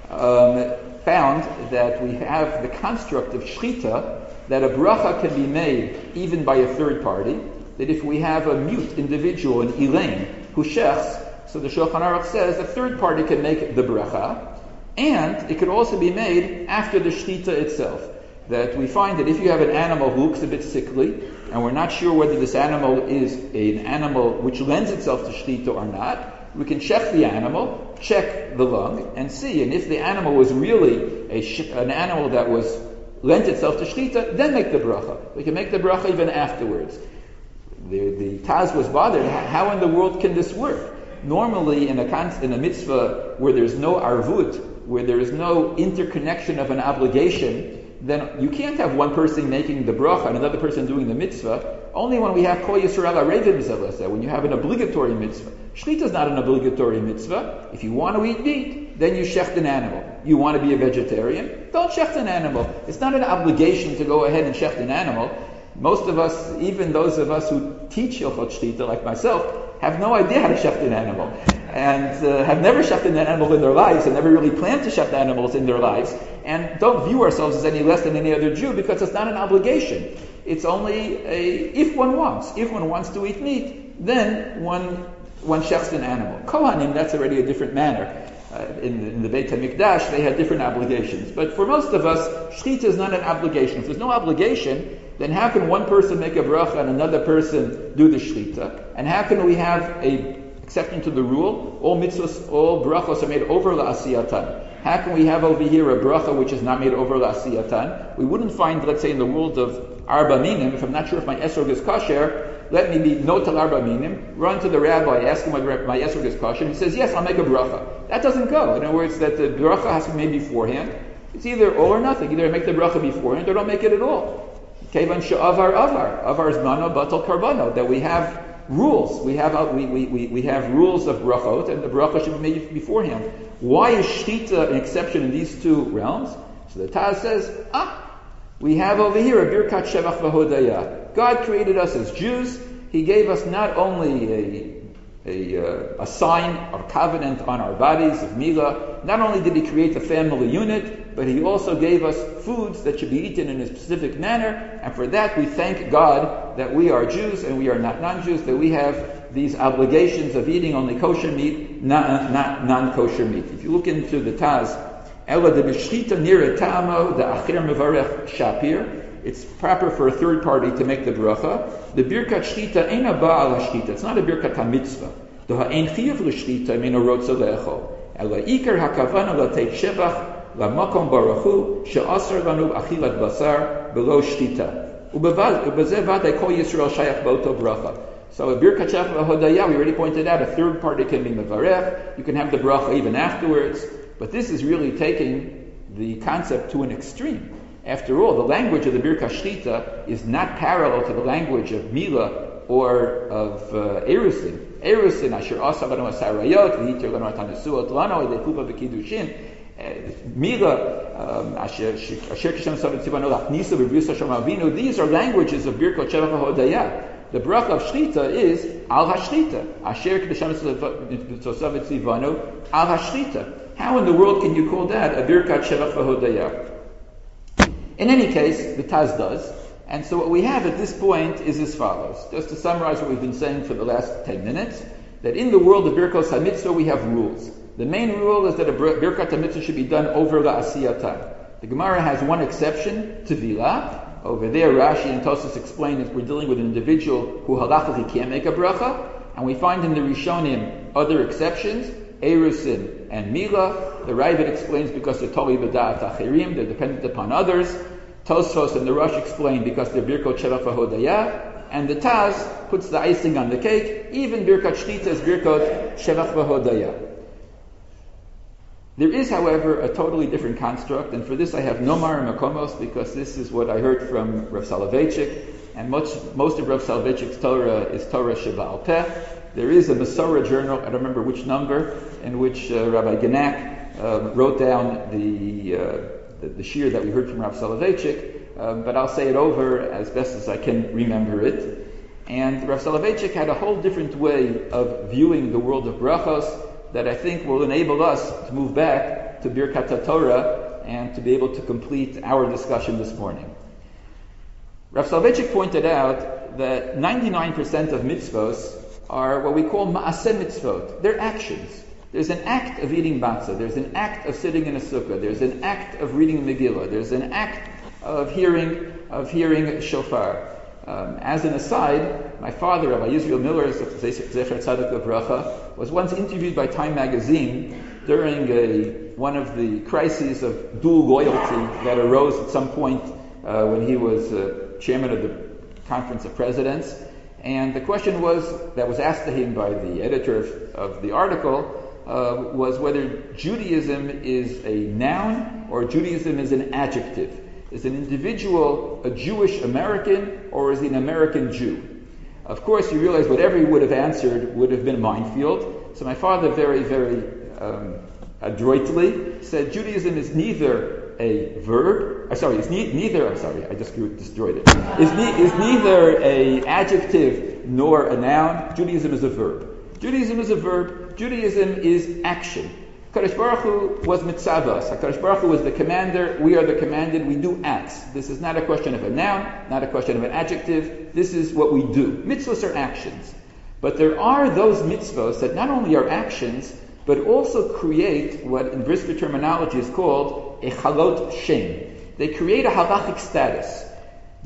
um, found that we have the construct of shchita, that a bracha can be made even by a third party, that if we have a mute individual, an Elaine, who shechs, so the Shulchan Aruch says a third party can make the bracha, and it could also be made after the shchita itself. That we find that if you have an animal who looks a bit sickly, and we're not sure whether this animal is an animal which lends itself to shchita or not, we can check the animal, check the lung, and see, and if the animal was really a sh- an animal that was lent itself to shchita, then make the bracha. We can make the bracha even afterwards. The, the Taz was bothered. How in the world can this work? Normally, in a in a mitzvah where there's no arvut, where there is no interconnection of an obligation, then you can't have one person making the bracha and another person doing the mitzvah. Only when we have Kol Yisrael Arevim Zelazeh, when you have an obligatory mitzvah. Shechita is not an obligatory mitzvah. If you want to eat meat, then you shecht an animal. You want to be a vegetarian, don't shecht an animal. It's not an obligation to go ahead and shecht an animal. Most of us, even those of us who teach Hilchot Shechita, like myself, have no idea how to shecht an animal, and uh, have never shechted an animal in their lives, and never really planned to shecht animals in their lives, and don't view ourselves as any less than any other Jew, because it's not an obligation. It's only a, if one wants. If one wants to eat meat, then one one shechts an animal. Kohanim, that's already a different manner. Uh, in, in the Beit HaMikdash, they had different obligations. But for most of us, shechita is not an obligation. If there's no obligation, then how can one person make a bracha and another person do the shlita? And how can we have a exception to the rule? All mitzvahs, all brachos are made over la'asiyatan. How can we have over here a bracha which is not made over la'asiyatan? We wouldn't find, let's say, in the world of arba minim, if I'm not sure if my esrog is kosher, let me be notal arba minim, run to the rabbi, ask him whether my esrog is kosher, and he says, yes, I'll make a bracha. That doesn't go. In other words, that the bracha has to be made beforehand. It's either all or nothing. Either make the bracha beforehand or don't make it at all. Kevan she'avar avar. Avar is mano batal karbano. That we have rules. We have we, we, we, we have rules of brachot, and the bracha should be made beforehand. Why is shtita an exception in these two realms? So the Taz says, ah, we have over here a birkat shevach v'hodaya. God created us as Jews. He gave us not only a a, uh, a sign of covenant on our bodies of milah. Not only did He create the family unit, but He also gave us foods that should be eaten in a specific manner. And for that, we thank God that we are Jews and we are not non-Jews. That we have these obligations of eating only kosher meat, not, not non-kosher meat. If you look into the Taz, Ela de b'shlita nira ta'amo da acher mevarech shapir. It's proper for a third party to make the bracha. The birkat shlita ain't a ba'al shlita. It's not a birkat hamitzvah. The ha'ein chiyuv l'shlita meino rotza le'echol. Ela ikar hakavana lateit shevach lamakom baruchu she'asar lanu achilat basar below shlita. Ubezeh v'adei kol Yisrael shayach b'oto bracha. So a birkat shevach v'hodaya, we already pointed out, a third party can be mevarech. You can have the bracha even afterwards. But this is really taking the concept to an extreme. After all, the language of the Birkat Shlita is not parallel to the language of Milah or of uh, Erusin. Erusin, Asher Asa Banu Asarayot, V'hitir Lanu Atanesuot Lano, Edekupa V'Kiddushin. Milah, Asher Kishem Savet Tzivanu Lachnisu V'B'Yus Hashem Avinu. These are languages of Birkat Shevach HaHodaya. The bracha of Shlita is Al HaShlita. Asher Kishem Savet Tzivanu Al HaShlita. How in the world can you call that a Birkat Shevach HaHodaya? In any case, the Taz does. And so what we have at this point is as follows. Just to summarize what we've been saying for the last ten minutes, that in the world of Birkos HaMitzvah we have rules. The main rule is that a Birkat HaMitzvah should be done over la'asiyatan. The Gemara has one exception, Tevilah. Over there, Rashi and Tosfos explain that we're dealing with an individual who halachically can't make a bracha. And we find in the Rishonim other exceptions, Erusin and Milah. The Ravid explains because they're totally b'da'at achirim, they're dependent upon others. Tosfos and the Rosh explain because they're birkot shevach v'hodaya. And the Taz puts the icing on the cake. Even birkat shlita is birkot shevach v'hodaya. There is, however, a totally different construct, and for this I have no mar makomos because this is what I heard from Rav Soloveitchik, and most, most of Rav Soloveitchik's Torah is Torah Sheba'al Peh. There is a Masorah journal, I don't remember which number, in which uh, Rabbi Genak uh, wrote down the, uh, the the shir that we heard from Rav Soloveitchik, uh, but I'll say it over as best as I can remember it. And Rav Soloveitchik had a whole different way of viewing the world of brachos that I think will enable us to move back to Birkat Torah and to be able to complete our discussion this morning. Rav Soloveitchik pointed out that ninety-nine percent of mitzvos are what we call ma'aseh mitzvot. They're actions. There's an act of eating matzah. There's an act of sitting in a sukkah. There's an act of reading Megillah. There's an act of hearing of hearing shofar. Um, as an aside, my father, Rabbi Yisrael Miller, Zecher Tzaddik Livracha, was once interviewed by Time magazine during a, one of the crises of dual loyalty that arose at some point uh, when he was uh, chairman of the Conference of Presidents. And the question was that was asked to him by the editor of, of the article uh, was whether Judaism is a noun or Judaism is an adjective. Is an individual a Jewish American or is he an American Jew? Of course, you realize whatever he would have answered would have been a minefield. So my father very, very um, adroitly said Judaism is neither a verb, uh, sorry, it's ne- neither, I'm sorry, I just destroyed it. Is ne- is neither a adjective nor a noun. Judaism is a verb. Judaism is a verb. Judaism is action. HaKadosh Baruch Hu was mitzavos. HaKadosh Baruch Hu was the commander. We are the commanded. We do acts. This is not a question of a noun, not a question of an adjective. This is what we do. Mitzvos are actions. But there are those mitzvos that not only are actions, but also create what in Brisker terminology is called a chalot shem. They create a halachic status.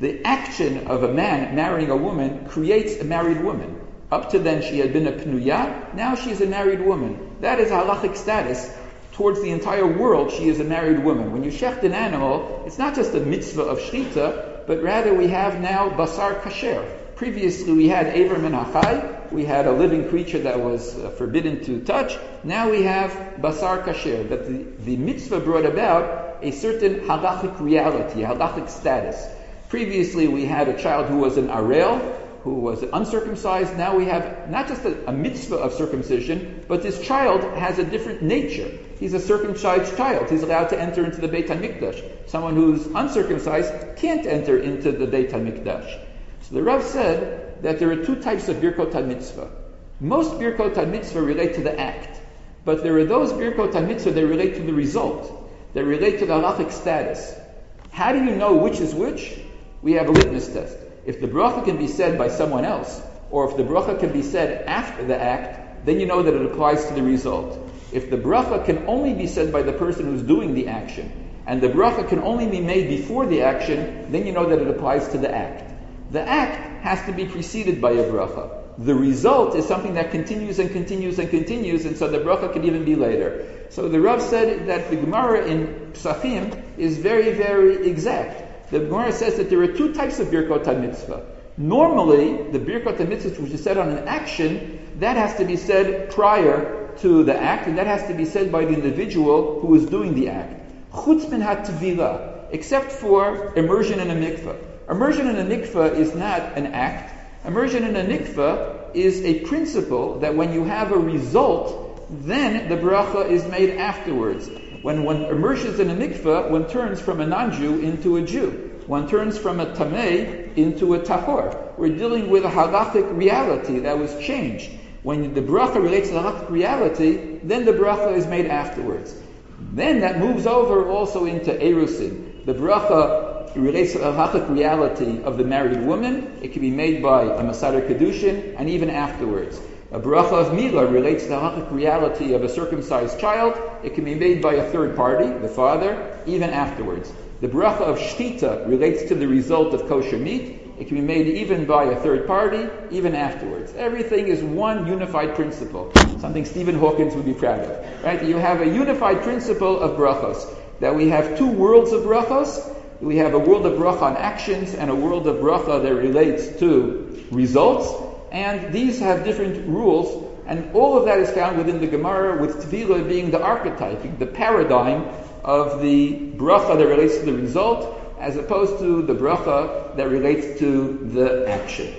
The action of a man marrying a woman creates a married woman. Up to then she had been a pnuya, now she is a married woman. That is halachic status. Towards the entire world, she is a married woman. When you shecht an animal, it's not just a mitzvah of shchita, but rather we have now basar kasher. Previously we had Ever min hachai, we had a living creature that was uh, forbidden to touch. Now we have basar kasher, that the, the mitzvah brought about a certain halachic reality, a halachic status. Previously we had a child who was an arel, who was uncircumcised. Now we have not just a, a mitzvah of circumcision, but this child has a different nature. He's a circumcised child. He's allowed to enter into the Beit HaMikdash. Someone who's uncircumcised can't enter into the Beit HaMikdash. So the Rav said that there are two types of Birkot HaMitzvah. Most Birkot HaMitzvah relate to the act, but there are those Birkot HaMitzvah that relate to the result, that relate to the halachic status. How do you know which is which? We have a litmus test. If the bracha can be said by someone else, or if the bracha can be said after the act, then you know that it applies to the result. If the bracha can only be said by the person who's doing the action, and the bracha can only be made before the action, then you know that it applies to the act. The act has to be preceded by a bracha. The result is something that continues and continues and continues, and so the bracha can even be later. So the Rav said that the Gemara in Psachim is very, very exact. The Gemara says that there are two types of Birkot HaMitzvah. Normally, the Birkot HaMitzvah which is said on an action, that has to be said prior to the act, and that has to be said by the individual who is doing the act. Chutz min hatvila, except for immersion in a mikveh. Immersion in a mikveh is not an act. Immersion in a mikveh is a principle that when you have a result, then the bracha is made afterwards. When one immerses in a mikveh, one turns from a non-Jew into a Jew. One turns from a tamei into a tahor. We're dealing with a halachic reality that was changed. When the bracha relates to the halachic reality, then the bracha is made afterwards. Then that moves over also into erusin. The bracha relates to the halachic reality of the married woman. It can be made by a Masader Kedushin, and even afterwards. A bracha of Milah relates to the halachic reality of a circumcised child. It can be made by a third party, the father, even afterwards. The bracha of Shchita relates to the result of kosher meat. It can be made even by a third party, even afterwards. Everything is one unified principle, something Stephen Hawkins would be proud of. Right? You have a unified principle of brachos, that we have two worlds of brachos. We have a world of bracha on actions and a world of bracha that relates to results. And these have different rules, and all of that is found within the Gemara, with Tvila being the archetype, the paradigm of the bracha that relates to the result, as opposed to the bracha that relates to the action.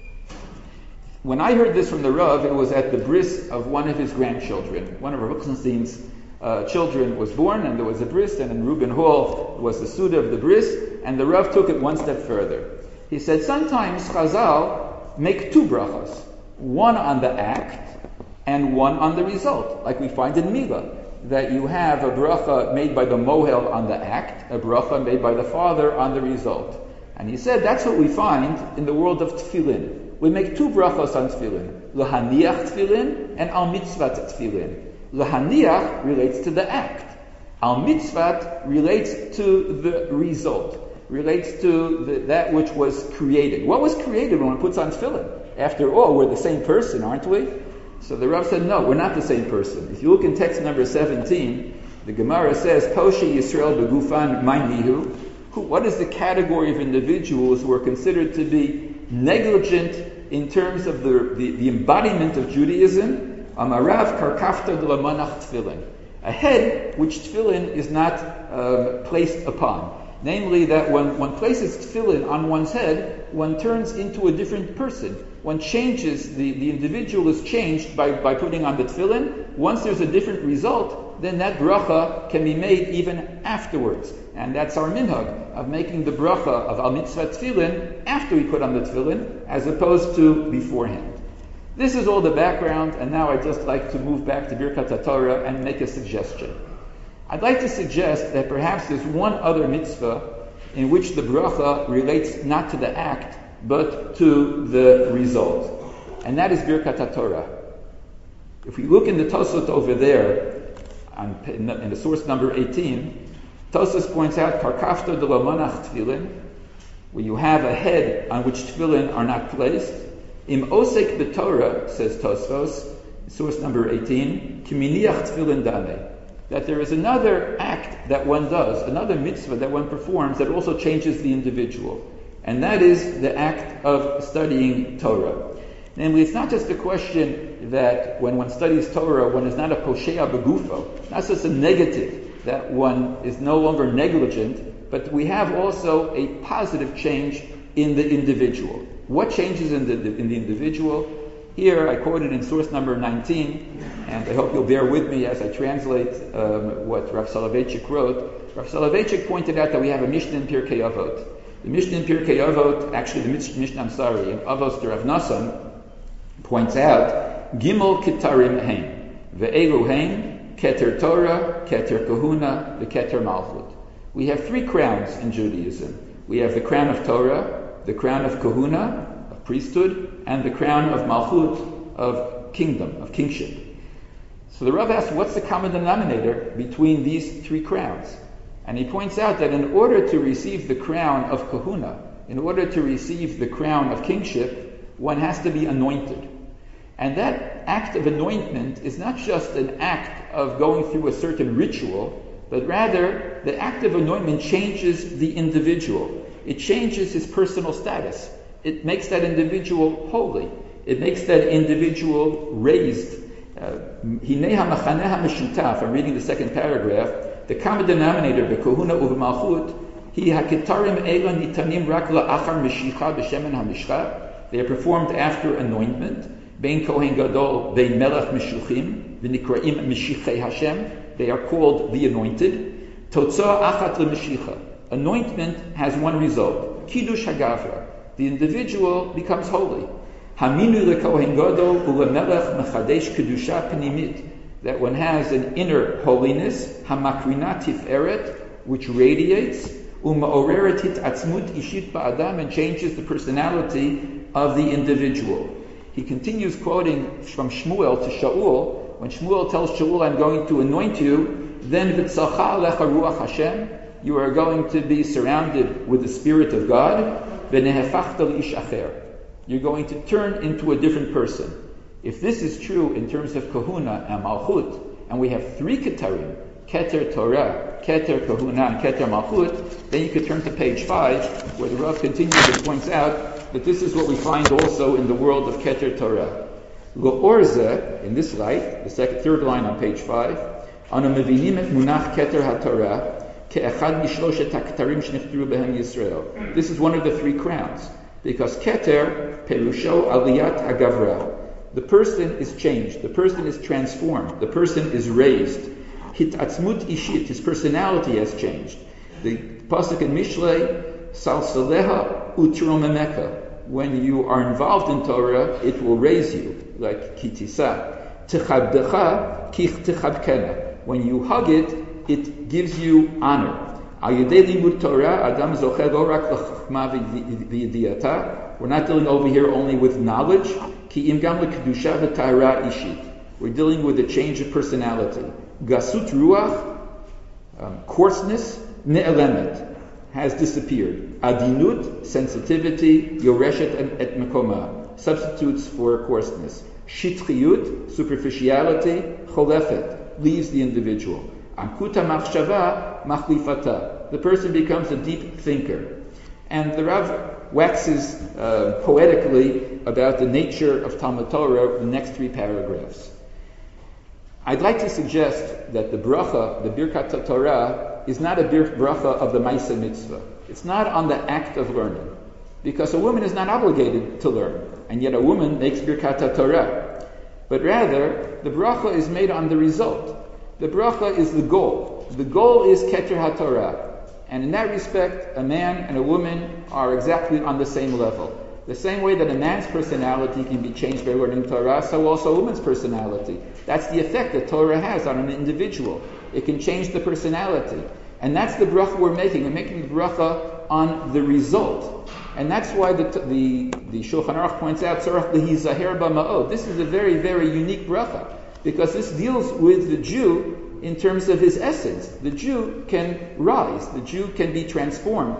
When I heard this from the Rav, it was at the bris of one of his grandchildren. One of Rav Lichtenstein's uh, children was born, and there was a bris, and in Reuben Hall was the Suda of the bris, and the Rav took it one step further. He said, sometimes Chazal make two brachas, one on the act and one on the result, like we find in Milah, that you have a bracha made by the mohel on the act, a bracha made by the father on the result. And he said that's what we find in the world of tefillin. We make two brachos on tefillin, l'haniach tefillin and al mitzvat tefillin. L'haniach relates to the act. Al mitzvat relates to the result. Relates to the, that which was created. What was created when one puts on tefillin? After all, we're the same person, aren't we? So the Rav said, no, we're not the same person. If you look in text number seventeen, the Gemara says, Poshi Yisrael begufan mainihu. What is the category of individuals who are considered to be negligent in terms of the, the, the embodiment of Judaism? Amarav karkafta de la manach tefillin. A head which tefillin is not um, placed upon. Namely, that when one places tefillin on one's head, one turns into a different person. One changes, the, the individual is changed by, by putting on the tefillin. Once there's a different result, then that bracha can be made even afterwards. And that's our minhag, of making the bracha of al mitzvah tefillin after we put on the tefillin, as opposed to beforehand. This is all the background, and now I'd just like to move back to Birkat HaTorah and make a suggestion. I'd like to suggest that perhaps there's one other mitzvah in which the bracha relates not to the act, but to the result. And that is Birkat HaTorah. If we look in the Tosot over there, on, in, the, in the source number eighteen, Tosot points out, Karkafta de la manach tefillin, where you have a head on which tefillin are not placed. Im osek b'Torah, says Tosfos, source number eighteen, kiminiach tefillin dameh, that there is another act that one does, another mitzvah that one performs that also changes the individual. And that is the act of studying Torah. Namely, it's not just a question that when one studies Torah, one is not a poshea begufo, not just a negative, that one is no longer negligent, but we have also a positive change in the individual. What changes in the, in the individual? Here I quoted in source number nineteen, and I hope you'll bear with me as I translate um, what Rav Soloveitchik wrote. Rav Soloveitchik pointed out that we have a Mishnah in Pirkei Avot. The Mishnah in Pirkei Avot, actually the Mishnah, I'm sorry, in Avos to Rav Nassan, points out, Gimel Kitarim Hain, Ve'elu Hain, Keter Torah, Keter Kahuna, the Keter Malchut. We have three crowns in Judaism. We have the crown of Torah, the crown of Kahuna, of priesthood, and the crown of Malchut, of kingdom, of kingship. So the Rav asks, what's the common denominator between these three crowns? And he points out that in order to receive the crown of Kahuna, in order to receive the crown of kingship, one has to be anointed. And that act of anointment is not just an act of going through a certain ritual, but rather the act of anointment changes the individual. It changes his personal status. It makes that individual holy. It makes that individual raised. Hinei ha'machaneha meshutaf, I'm reading the second paragraph. The common denominator, the Kahuna uv Malchut, hi hakitarim eila nitanim rak la'achar meshicha b'shemen ha'mishcha. They are performed after anointment. Bein Kohen Gadol, bein Melech Meshuchim, v'nikraim Meshichei Hashem. They are called the anointed. Totzah achat le'meshicha. Anointment has one result. Kiddush hagavra. The individual becomes holy. Haminu leKohen Gadol ulemelech mechadesh kedusha pnimit. That one has an inner holiness, hamakrina tiferet, which radiates, uma'oreret hitatzmut ishit ba'adam, and changes the personality of the individual. He continues quoting from Shmuel to Shaul. When Shmuel tells Shaul, I'm going to anoint you, then v'tzacha alecha ruach Hashem, you are going to be surrounded with the Spirit of God, v'nehefachta l'ish acher. You're going to turn into a different person. If this is true in terms of Kahuna and Malchut, and we have three Ketarim, Keter Torah, Keter Kahuna, and Keter Malchut, then you could turn to page five, where the Rav continues and points out that this is what we find also in the world of Keter Torah. Lo'orze, in this light, the second, third line on page five, Anu mevinim et munach Keter HaTorah, ke'echad mishloshet ha'ketarim shnichtaru behem Yisrael. This is one of the three crowns, because Keter, Perusho Aliyat HaGavra. The person is changed. The person is transformed. The person is raised. Hitatzmut ishit. His personality has changed. The pasuk in Mishlei, Salsaleha utromemeka. When you are involved in Torah, it will raise you, like kitisa. Techabdecha kich techabkena. When you hug it, it gives you honor. Al yedei limud Torah, Adam zocheh lo rak l'chachma v'yidiyata. We're not dealing over here only with knowledge. We're dealing with a change of personality. Gasut ruach, um, coarseness, ne'elemet, has disappeared. Adinut, sensitivity, yoreshet et mekoma, substitutes for coarseness. Shitchiyut, superficiality, cholefet, leaves the individual. Amkuta machshava, machlifata, the person becomes a deep thinker. And the Rav waxes uh, poetically about the nature of Talmud Torah in the next three paragraphs. I'd like to suggest that the bracha, the Birkat Torah, is not a bracha of the Maisa Mitzvah. It's not on the act of learning, because a woman is not obligated to learn, and yet a woman makes Birkat Torah. But rather, the bracha is made on the result. The bracha is the goal. The goal is Keter HaTorah. And in that respect, a man and a woman are exactly on the same level. The same way that a man's personality can be changed by learning Torah, so also a woman's personality. That's the effect that Torah has on an individual. It can change the personality. And that's the bracha we're making. We're making the bracha on the result. And that's why the the, the Shulchan Aruch points out, Tzorach lehizaher b'ma'od. This is a very, very unique bracha, because this deals with the Jew in terms of his essence. The Jew can rise. The Jew can be transformed.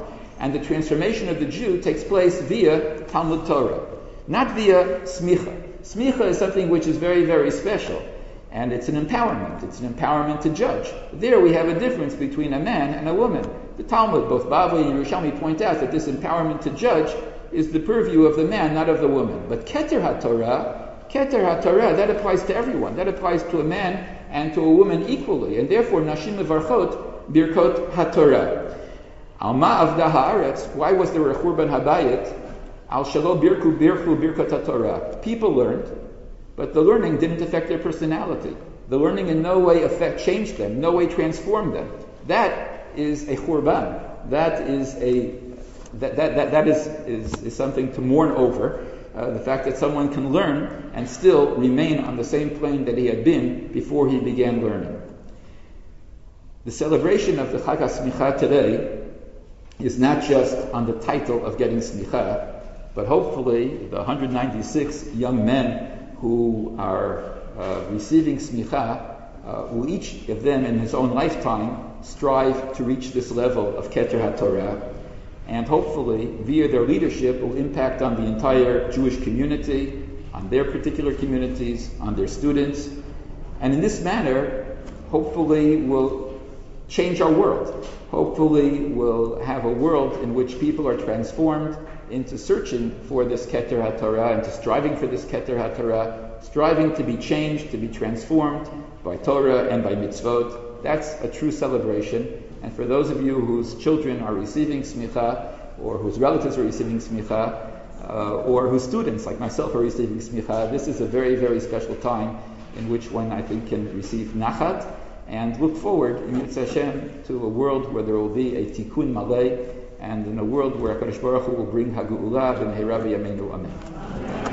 and the transformation of the Jew takes place via Talmud Torah, not via smicha. Smicha is something which is very, very special, and it's an empowerment. It's an empowerment to judge. There we have a difference between a man and a woman. The Talmud, both Bavli and Yerushalmi, point out that this empowerment to judge is the purview of the man, not of the woman. But Keter HaTorah, Keter HaTorah, that applies to everyone. That applies to a man and to a woman equally, and therefore Nashim Mevarchot Birkot HaTorah. Alma Avda Haaretz, why was there a Churban Habayit? Al Shalo Birku Birchu Birkot HaTorah. People learned, but the learning didn't affect their personality. The learning in no way affect changed them, no way transformed them. That is a Churban. That is a that that that, that is, is is something to mourn over. Uh, the fact that someone can learn and still remain on the same plane that he had been before he began learning. The celebration of the Chag HaSmicha today is not just on the title of getting smicha, but hopefully the one hundred ninety-six young men who are uh, receiving smicha uh, will each of them in his own lifetime strive to reach this level of Keter HaTorah, and hopefully via their leadership will impact on the entire Jewish community, on their particular communities, on their students, and in this manner hopefully will change our world. Hopefully we'll have a world in which people are transformed into searching for this Keter HaTorah, into striving for this Keter HaTorah, striving to be changed, to be transformed by Torah and by mitzvot. That's a true celebration. And for those of you whose children are receiving smicha, or whose relatives are receiving smicha, uh, or whose students, like myself, are receiving smicha, this is a very, very special time in which one, I think, can receive nachat, and look forward, in Yitzhak Hashem, to a world where there will be a tikkun maleh, and in a world where HaKadosh Baruch Hu will bring Hagu'ulah b'mehera b'yameinu. Amen.